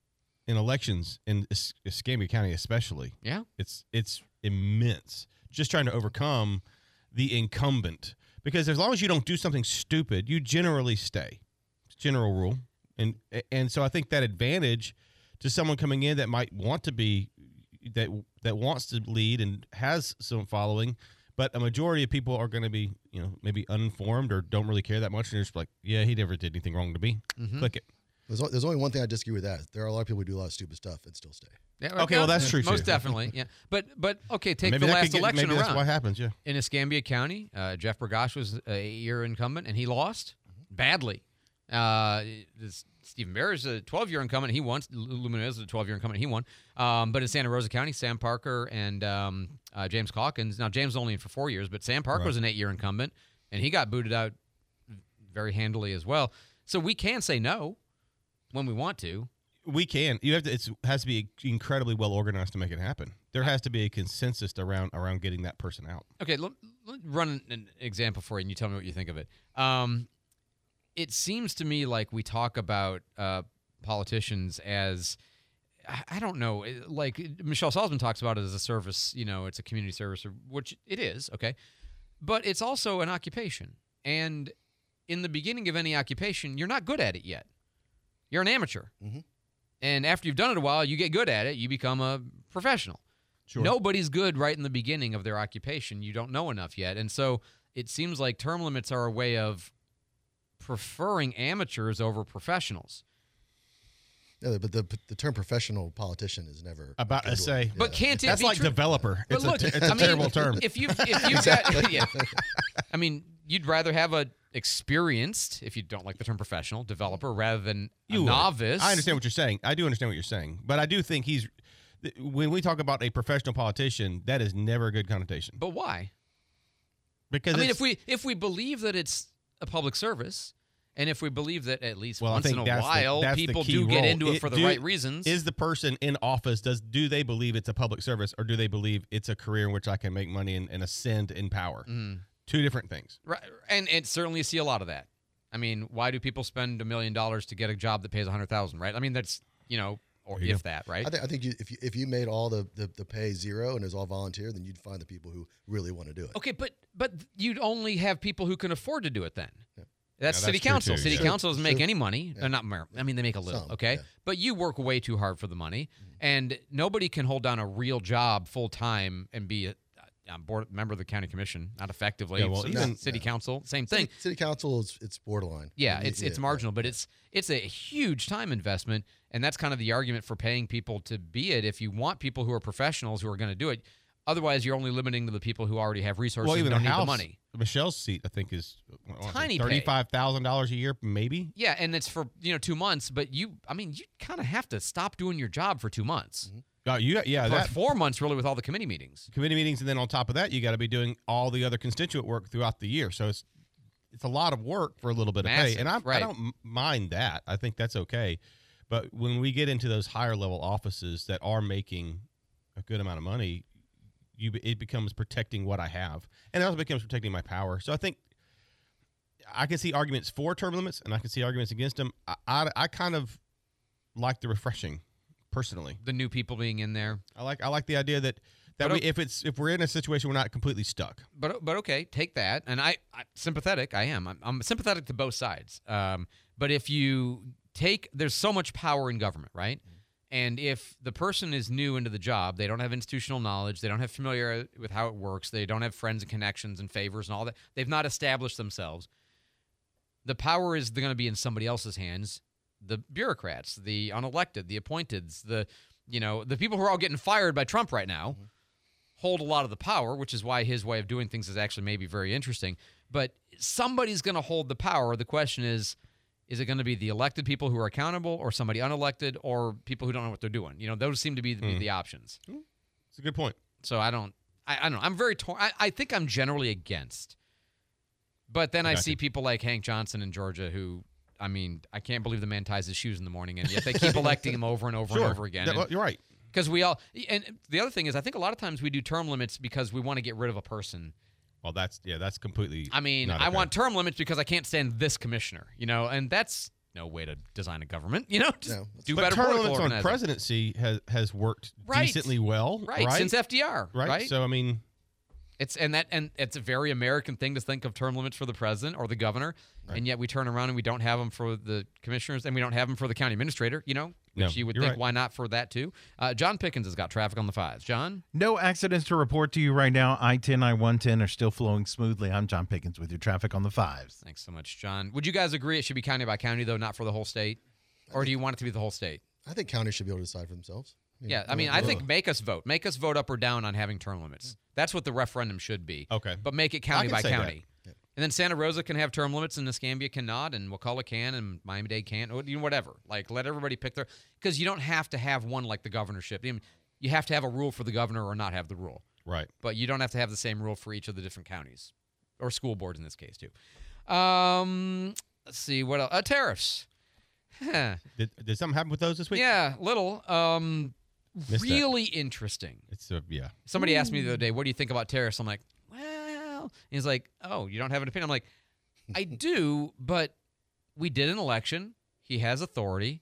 in elections in Es- Escambia County especially, yeah, it's it's immense. Just trying to overcome the incumbent, because as long as you don't do something stupid, you generally stay. It's general rule, and and so I think that advantage to someone coming in that might want to be that that wants to lead and has some following, but a majority of people are going to be, you know, maybe uninformed or don't really care that much, and they're just like, yeah, he never did anything wrong to me. Mm-hmm. Click it. There's, o- there's only one thing I disagree with that. There are a lot of people who do a lot of stupid stuff and still stay. Yeah, Okay, well, that's true, Most too. definitely, yeah. But but okay, take Maybe the that last could get- election maybe around. that's what happens, yeah. In Escambia County, uh, Jeff Bergosh was a eight-year incumbent, and he lost badly. Uh, this, Stephen Bear is a twelve-year incumbent. He won. Lou Munoz is a twelve-year incumbent. He won. Um, but in Santa Rosa County, Sam Parker and um, uh, James Calkins. Now, James was only in for four years, but Sam Parker Right. was an eight-year incumbent, and he got booted out very handily as well. So we can say no when we want to. We can. You have to. It has to be incredibly well organized to make it happen. There has to be a consensus around around getting that person out. Okay, let, let me run an example for you, and you tell me what you think of it. Um, it seems to me like we talk about uh, politicians as, I- I don't know, like Michelle Salzman talks about it as a service, you know, it's a community service, which it is, okay? But it's also an occupation. And in the beginning of any occupation, you're not good at it yet. You're an amateur. Mm-hmm. And after you've done it a while, you get good at it, you become a professional. Sure. Nobody's good right in the beginning of their occupation. You don't know enough yet. And so it seems like term limits are a way of preferring amateurs over professionals. Yeah, but the the term professional politician is never About to say, But can't it that's be like true? developer. But It's look, a ter- it's a I mean, terrible term. If you if you got, yeah, I mean, you'd rather have a experienced, if you don't like the term professional, developer rather than a You would. novice. I understand what you're saying. I do understand what you're saying, but I do think he's. th- When we talk about a professional politician, that is never a good connotation. But why? Because I mean, it's- if we if we believe that it's a public service, and if we believe that at least well, I once in think a that's the- while that's the people key do get role. into it, for the do- right reasons, Is the person in office, does do they believe it's a public service, or do they believe it's a career in which I can make money and, and ascend in power? Mm. Two different things. right? And and certainly see a lot of that. I mean, why do people spend a million dollars to get a job that pays a hundred thousand? Right? I mean, that's you know, or There you if go. that, right? I think I think you, if you, if you made all the, the the pay zero and it's all volunteer, then you'd find the people who really want to do it. Okay, but but you'd only have people who can afford to do it then. That's Yeah, city that's true, council. too, City yeah. council doesn't make True. any money. Yeah. Uh, not mer- I mean, they make a little, Some, okay? yeah. But you work way too hard for the money, and nobody can hold down a real job full time and be a, a board member of the county commission, not effectively. Yeah, well, So even- city yeah. council, same thing. City, city council is it's borderline. Yeah, You- it's it's yeah, marginal, but it's it's a huge time investment, and that's kind of the argument for paying people to be it. If you want people who are professionals who are going to do it, otherwise you're only limiting to the people who already have resources Well, even and don't a need house, the money. Michelle's seat, I think, is Tiny pay. thirty-five thousand dollars a year, maybe. Yeah, and it's for you know two months, but you, I mean, you kind of have to stop doing your job for two months. Uh, you, yeah, Or that four months really with all the committee meetings. committee meetings, and then on top of that, you got to be doing all the other constituent work throughout the year. So it's it's a lot of work for a little bit of Massive, pay, and I, right. I don't m- mind that. I think that's okay. But when we get into those higher level offices that are making a good amount of money, you it becomes protecting what I have, and it also becomes protecting my power. So I think I can see arguments for term limits, and I can see arguments against them. I, I, I kind of like the refreshing, personally. The new people being in there. I like I like the idea that that But we, o- if it's if we're in a situation we're not completely stuck. But but okay, take that. And I, I sympathetic. I am. I'm, I'm sympathetic to both sides. Um, but if you take, there's so much power in government, right? And if the person is new into the job, they don't have institutional knowledge, they don't have familiarity with how it works, they don't have friends and connections and favors and all that. They've not established themselves. The power is going to be in somebody else's hands. The bureaucrats, the unelected, the appointeds, the you know the people who are all getting fired by Trump right now. Mm-hmm. Hold a lot of the power, which is why his way of doing things is actually maybe very interesting. But somebody's going to hold the power. The question is, is it going to be the elected people who are accountable or somebody unelected or people who don't know what they're doing? You know, those seem to be, be Hmm. the options. It's a good point. So I don't, I, I don't know. I'm very torn. I, I think I'm generally against. But then I, I got see you. people like Hank Johnson in Georgia who, I mean, I can't believe the man ties his shoes in the morning, and yet they keep electing him over and over Sure. and over again. Yeah, And- well, you're right. Because we all, and the other thing is, I think a lot of times we do term limits because we want to get rid of a person. Well, that's yeah, that's completely. I mean, not I okay. want term limits because I can't stand this commissioner, you know, and that's no way to design a government, you know. Just No. do but better term political limits on organizing. presidency has has worked Right. decently well, Right, right? since F D R, right? right? So I mean, It's and that and it's a very American thing to think of term limits for the president or the governor, and yet we turn around and we don't have them for the commissioners, and we don't have them for the county administrator. You know, which No, you would you're think, right. why not for that too? Uh, John Pickens has got traffic on the fives. John, No accidents to report to you right now. I ten, I one ten are still flowing smoothly. I'm John Pickens with your traffic on the fives. thanks so much, John. Would you guys agree it should be county by county though, not for the whole state, or do you want it to be the whole state? I think counties should be able to decide for themselves. Yeah, I mean, I think make us vote. Make us vote up or down on having term limits. That's what the referendum should be. Okay. But make it county can by say that. county. And then Santa Rosa can have term limits, and Escambia cannot, and Wakulla can, and Miami-Dade can't, or you know, whatever. Like, let everybody pick their – because you don't have to have one like the governorship. I mean, you have to have a rule for the governor or not have the rule. right. But you don't have to have the same rule for each of the different counties or school boards in this case, too. Um, let's see. What else? Uh, tariffs. Huh. Did, did something happen with those this week? Yeah, little. Um, Missed that. really interesting. It's a yeah. Somebody asked me the other day, what do you think about tariffs? I'm like, well, he's like, oh, you don't have an opinion? I'm like, I do, but we did an election. He has authority.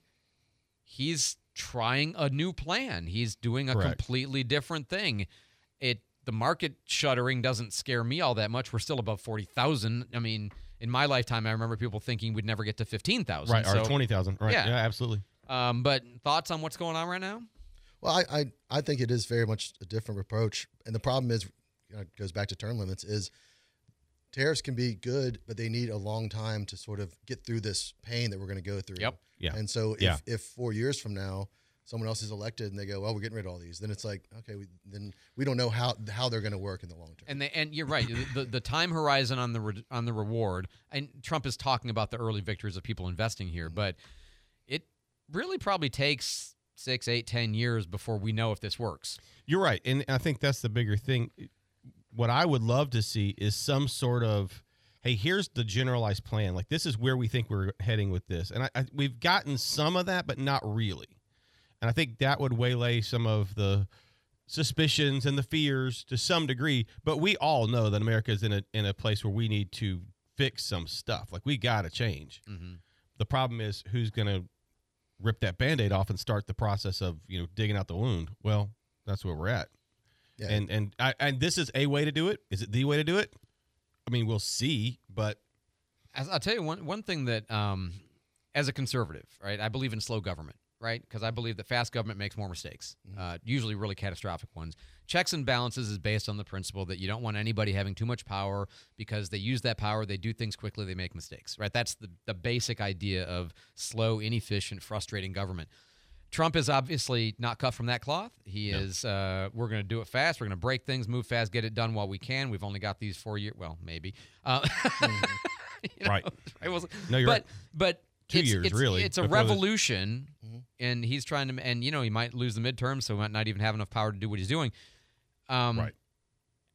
He's trying a new plan. He's doing a Correct. completely different thing. It the market shuddering doesn't scare me all that much. We're still above forty thousand. I mean, in my lifetime, I remember people thinking we'd never get to fifteen thousand. Right, or so, twenty thousand. Right. Yeah. Yeah, absolutely. Um, but thoughts on what's going on right now? Well, I, I, I think it is very much a different approach. And the problem is, you know, it goes back to term limits, is tariffs can be good, but they need a long time to sort of get through this pain that we're going to go through. Yep. Yeah. And so if, Yeah. if four years from now, someone else is elected and they go, well, we're getting rid of all these, then it's like, okay, we, then we don't know how how they're going to work in the long term. And they, and you're right. The, the the time horizon on the re, on the reward, and Trump is talking about the early victories of people investing here, but it really probably takes six, eight, ten years before we know if this works. You're right, and I think that's the bigger thing. What I would love to see is some sort of, hey, here's the generalized plan. Like, this is where we think we're heading with this, and I, I, we've gotten some of that, but not really. And I think that would waylay some of the suspicions and the fears to some degree. But we all know that America is in a in a place where we need to fix some stuff. Like, we got to change. Mm-hmm. The problem is, who's going to rip that Band-Aid off and start the process of, you know, digging out the wound? Well, that's where we're at. Yeah. And and I, and this is a way to do it. Is it the way to do it? I mean, we'll see. But As, I'll tell you one one thing that, um, as a conservative, right, I believe in slow government, right? Because I believe that fast government makes more mistakes, uh, usually really catastrophic ones. Checks and balances is based on the principle that you don't want anybody having too much power because they use that power, they do things quickly, they make mistakes, right? That's the, the basic idea of slow, inefficient, frustrating government. Trump is obviously not cut from that cloth. He No. is, uh, we're going to do it fast. We're going to break things, move fast, get it done while we can. We've only got these four years. Well, maybe. Uh, you know, Right. I was, No, you're but, right. But Two it's, years, it's, really, It's a before this- revolution, and he's trying to, and, you know, he might lose the midterm, so he might not even have enough power to do what he's doing. Um, Right.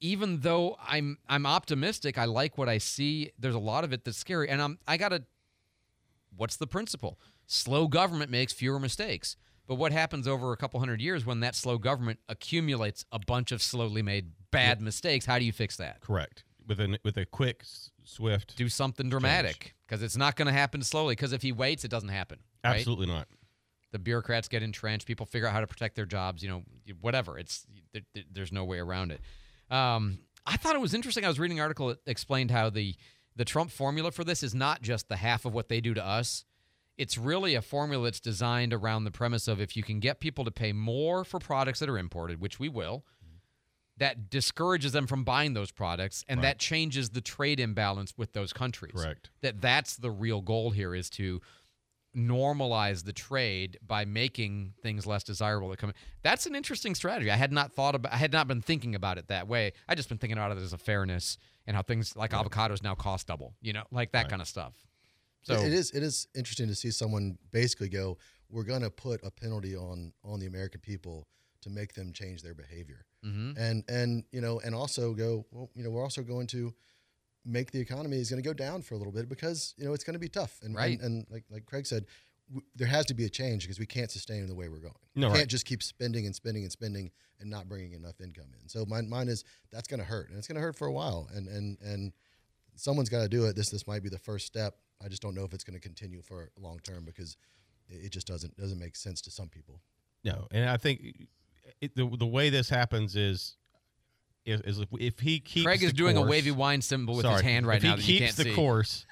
even though I'm I'm optimistic, I like what I see. There's a lot of it that's scary, and I'm I gotta. What's the principle? Slow government makes fewer mistakes. But what happens over a couple hundred years when that slow government accumulates a bunch of slowly made bad mistakes? How do you fix that? Correct. With a with a quick, s- swift. Do something dramatic, because it's not going to happen slowly. Because if he waits, it doesn't happen. Right? Absolutely not. The bureaucrats get entrenched. People figure out how to protect their jobs. You know, whatever. It's there, there's no way around it. Um, I thought it was interesting. I was reading an article that explained how the the Trump formula for this is not just the half of what they do to us. It's really a formula that's designed around the premise of if you can get people to pay more for products that are imported, which we will, that discourages them from buying those products, and Right. that changes the trade imbalance with those countries. Correct. That that's the real goal here, is to normalize the trade by making things less desirable that come in. That's an interesting strategy. I had not thought about I had not been thinking about it that way. I just been thinking about it as a fairness and how things like Right. avocados now cost double, you know, like that Right. kind of stuff. So it is it is interesting to see someone basically go, we're going to put a penalty on on the American people to make them change their behavior, Mhm. and and you know, and also go, well, you know, we're also going to make the economy is going to go down for a little bit because you know it's going to be tough, and Right. and, and like like Craig said, w- there has to be a change because we can't sustain the way we're going. No, we right. can't just keep spending and spending and spending and not bringing enough income in. So mine mine is that's going to hurt, and it's going to hurt for a while, and and and someone's got to do it. This this might be the first step. I just don't know if it's going to continue for long term because it it just doesn't doesn't make sense to some people. No, and I think it, the the way this happens is is, is if, if he keeps Craig is the doing course, a wavy wine symbol with his sorry, hand right if now he that you keeps can't the see. course,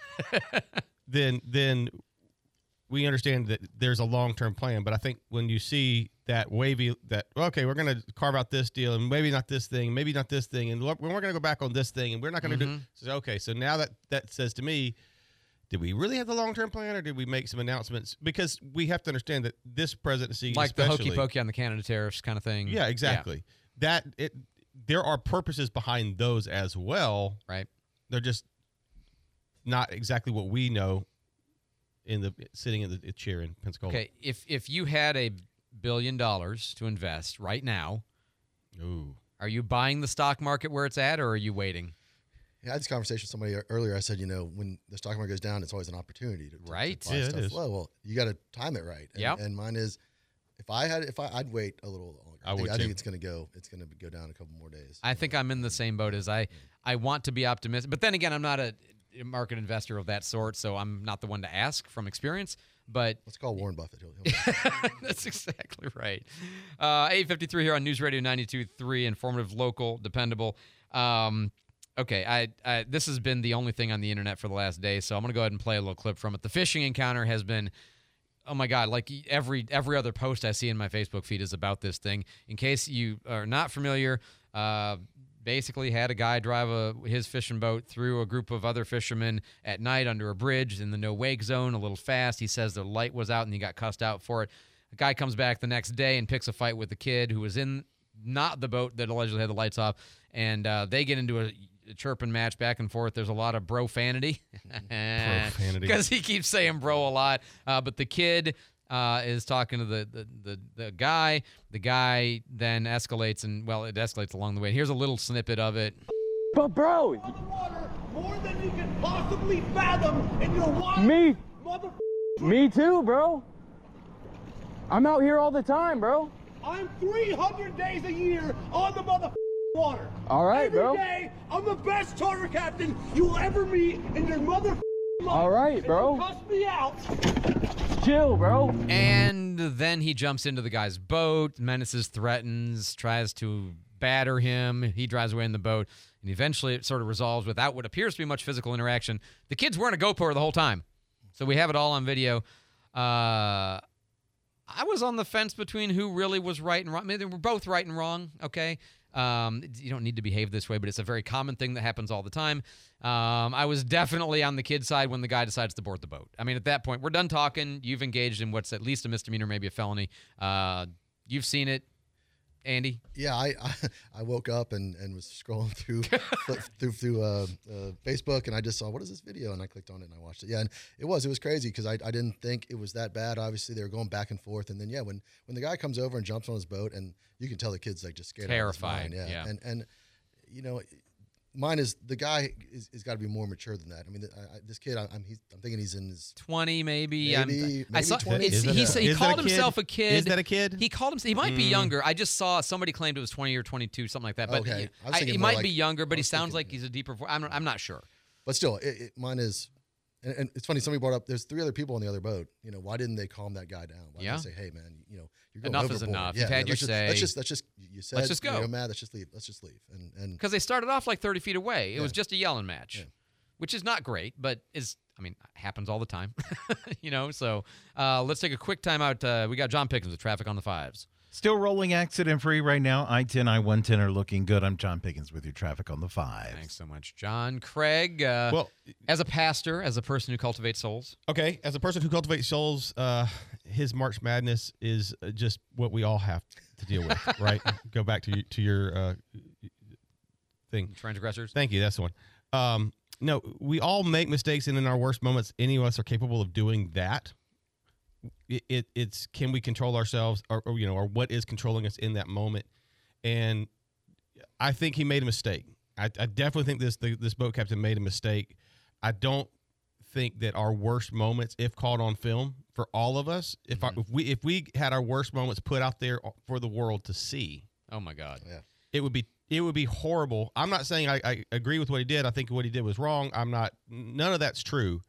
then then we understand that there's a long term plan. But I think when you see that wavy, that okay, we're going to carve out this deal, and maybe not this thing, maybe not this thing, and look, we're going to go back on this thing, and we're not going to Mhm. do. So okay, so now that that says to me, did we really have the long term plan, or did we make some announcements? Because we have to understand that this presidency, Like the hokey especially- pokey on the Canada tariffs kind of thing. yeah, exactly. That it there are purposes behind those as well. Right. They're just not exactly what we know in the sitting in the chair in Pensacola. Okay, if if you had a billion dollars to invest right now, Ooh. are you buying the stock market where it's at, or are you waiting? Yeah, I had this conversation with somebody earlier. I said, you know, when the stock market goes down, it's always an opportunity to, to, Right. to buy Yeah, it stuff is. low. Well, you got to time it right. And, Yep. and mine is, if I had, if I, I'd wait a little longer. I think, would I think too. it's going to go. It's going to go down a couple more days. I think I'm in the same boat as I. I want to be optimistic, but then again, I'm not a a market investor of that sort, so I'm not the one to ask from experience. But let's call Warren Buffett. He'll, he'll that's exactly right. Uh, eight fifty-three here on News Radio ninety-two point three, informative, local, dependable. Um, okay, I, I this has been the only thing on the internet for the last day, so I'm going to go ahead and play a little clip from it. The fishing encounter has been, oh my God, like every every other post I see in my Facebook feed is about this thing. In case you are not familiar, uh, basically had a guy drive a, his fishing boat through a group of other fishermen at night under a bridge in the no-wake zone a little fast. He says the light was out and he got cussed out for it. The guy comes back the next day and picks a fight with the kid who was in not the boat that allegedly had the lights off, and uh, they get into a, a chirping match back and forth. There's a lot of brofanity. Profanity. Because he keeps saying bro a lot. Uh, but the kid uh, is talking to the, the, the, the guy. The guy then escalates, and, well, it escalates along the way. Here's a little snippet of it. But bro, More than you can possibly fathom in your wild me, mother. me too, bro. I'm out here all the time, bro. I'm three hundred days a year on the mother water. All right, Every bro. day, I'm the best charter captain you'll ever meet in your mother life. All right, And bro. don't cuss me out. Chill, bro. And then he jumps into the guy's boat, menaces, threatens, tries to batter him. He drives away in the boat, and eventually it sort of resolves without what appears to be much physical interaction. The kid's wearing a GoPro the whole time, so we have it all on video. Uh, I was on the fence between who really was right and wrong. I mean, they were both right and wrong, okay? Um, you don't need to behave this way, but it's a very common thing that happens all the time. Um, I was definitely on the kid's side when the guy decides to board the boat. I mean, at that point, we're done talking. You've engaged in what's at least a misdemeanor, maybe a felony. Uh, you've seen it, Andy. Yeah, I, I I woke up and, and was scrolling through through through uh, uh, Facebook, and I just saw, what is this video? And I clicked on it and I watched it. Yeah, and it was it was crazy because I, I didn't think it was that bad. Obviously, they were going back and forth, and then yeah, when when the guy comes over and jumps on his boat, and you can tell the kid's like just scared Terrified, out of his mind. yeah. and and you know, mine is the guy is, is got to be more mature than that. I mean, I, I, this kid, I, I'm he's, I'm thinking he's in his twenty, maybe. maybe, I'm, maybe I saw. twenty. It's, he said, he is called that a kid? himself a kid. Is that a kid? He called himself. He might be Mm. younger. I just saw somebody claimed it was twenty or twenty-two, something like that. But Okay. he, I was I, thinking he more might like- be younger, but I he was sounds thinking, like he's a deeper. vo- I'm, I'm not sure. But still, it, it, mine is, and, and it's funny. Somebody brought up there's three other people on the other boat. You know, why didn't they calm that guy down? Why Yeah. didn't they say, hey man, you know, you're going Enough overboard. is enough. Yeah, You've had yeah, your let's just, say. Let's just, let's just, you said, Let's just go. You're mad. Let's just leave. Let's just leave. And and Because they started off like thirty feet away. It Yeah. was just a yelling match, Yeah. which is not great, but is I mean happens all the time. You know. So uh, let's take a quick time out. Uh, we got John Pickens with traffic on the fives. Still rolling accident free right now. I ten, I one ten are looking good. I'm John Pickens with your traffic on the five. Thanks so much, John. Craig, uh, Well- as a pastor, as a person who cultivates souls. Okay, as a person who cultivates souls, uh, his March Madness is uh, just what we all have to deal with, right? Go back to y- to your uh, thing. Transgressors. Thank you. That's the one. Um, no, we all make mistakes, and in our worst moments, any of us are capable of doing that. It, it it's can we control ourselves, or, or you know, or what is controlling us in that moment? And I think he made a mistake. I, I definitely think this the, this boat captain made a mistake. I don't think that our worst moments, if caught on film, for all of us, if Mm-hmm. our, if we if we had our worst moments put out there for the world to see, Oh my God. yeah. it would be it would be horrible. I'm not saying I, I agree with what he did. I think what he did was wrong. I'm not. None of that's true.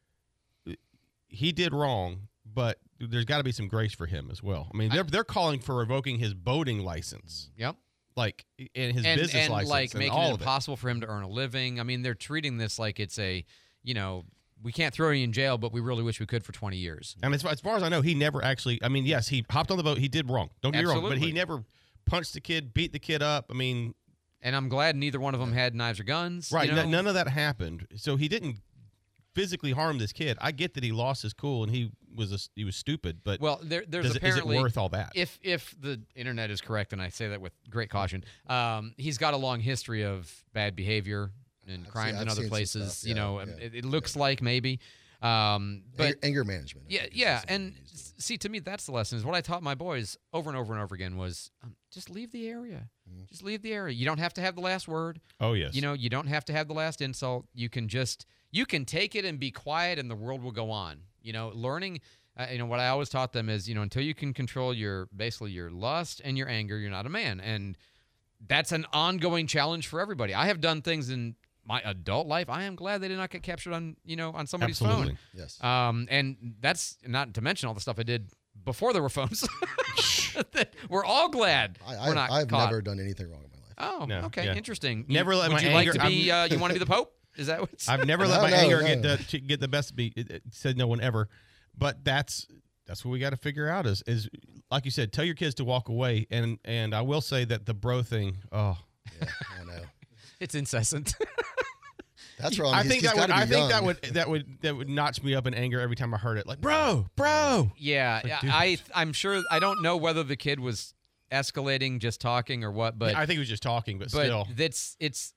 He did wrong, but there's got to be some grace for him as well. I mean, they're they're calling for revoking his boating license. Yep. Like and his and, business and license like and making all it of it. impossible for him to earn a living. I mean, they're treating this like it's a, you know, we can't throw you in jail, but we really wish we could for twenty years. And as far, as far as I know, he never actually. I mean, yes, he hopped on the boat. He did wrong. Don't get me wrong, but he Absolutely. never punched the kid, beat the kid up. I mean, And I'm glad neither one of them had knives or guns. right? You know? n- none of that happened. So he didn't physically harm this kid. I get that he lost his cool and he was a, he was stupid, but Well, there, there's does it- apparently is it worth all that? If if the internet is correct, and I say that with great caution, um, he's got a long history of bad behavior and I've crimes seen- in I've other seen some places. stuff, You yeah, know, yeah, it, it looks like maybe. Um, but anger, anger management. I yeah, think is yeah, something and he's doing. see, to me, that's the lesson. Is what I taught my boys over and over and over again was um, just leave the area. Mm-hmm. Just leave the area. You don't have to have the last word. Oh yes, You know, you don't have to have the last insult. You can just you can take it and be quiet, and the world will go on. You know, learning. Uh, you know, what I always taught them is, you know, until you can control your basically your lust and your anger, you're not a man, and that's an ongoing challenge for everybody. I have done things in my adult life. I am glad they did not get captured on, you know, on somebody's Absolutely. phone. Yes. Um, and that's not to mention all the stuff I did before there were phones. We're all glad I, we're I, not I've caught. never done anything wrong in my life. Oh, No, okay, yeah. interesting. Never you, let would my you like anger- to be? Uh, I'm- you want to be the Pope? Is that what? I've never let No, my no, anger no. get the, to get the best. Be it, it said no one ever, but that's that's what we got to figure out. Is is like you said, tell your kids to walk away. And and I will say that the bro thing. Oh, Yeah, I know. It's incessant. That's wrong. I He's- think he's that would. gotta I be think that young. would that would that would notch me up in anger every time I heard it. Like, bro, bro. Yeah, Like, dude. I I'm sure. I don't know whether the kid was escalating, just talking, or what. But I think he was just talking, but, but still, that's it's.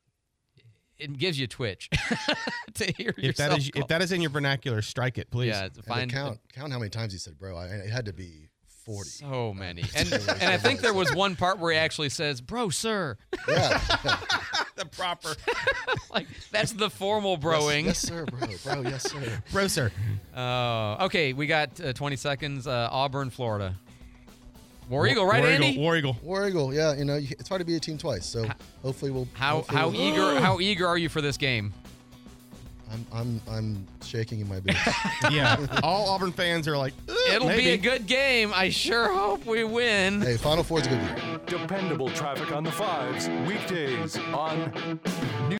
It gives you a twitch to hear if yourself that is call- if that is in your vernacular, strike it, please. Yeah, And to find count count how many times he said, "Bro." I, it had to be forty. so many. And and I think there was one part where he actually says, "Bro, sir." Yeah. the proper, Like that's the formal broing. Yes, yes, sir, bro. Bro, yes, sir. bro, sir. Uh, okay, we got uh, twenty seconds. Uh, Auburn, Florida. War Eagle, right, War Andy? Eagle, War Eagle. War Eagle. Yeah, you know, you, it's hard to be a team twice. So hopefully we'll. How hopefully how we'll- eager how eager are you for this game? I'm I'm I'm shaking in my boots. Yeah, all Auburn fans are like, "Ugh, It'll be maybe." a good game. I sure hope we win. Hey, Final Four's a good year. Dependable traffic on the fives, weekdays on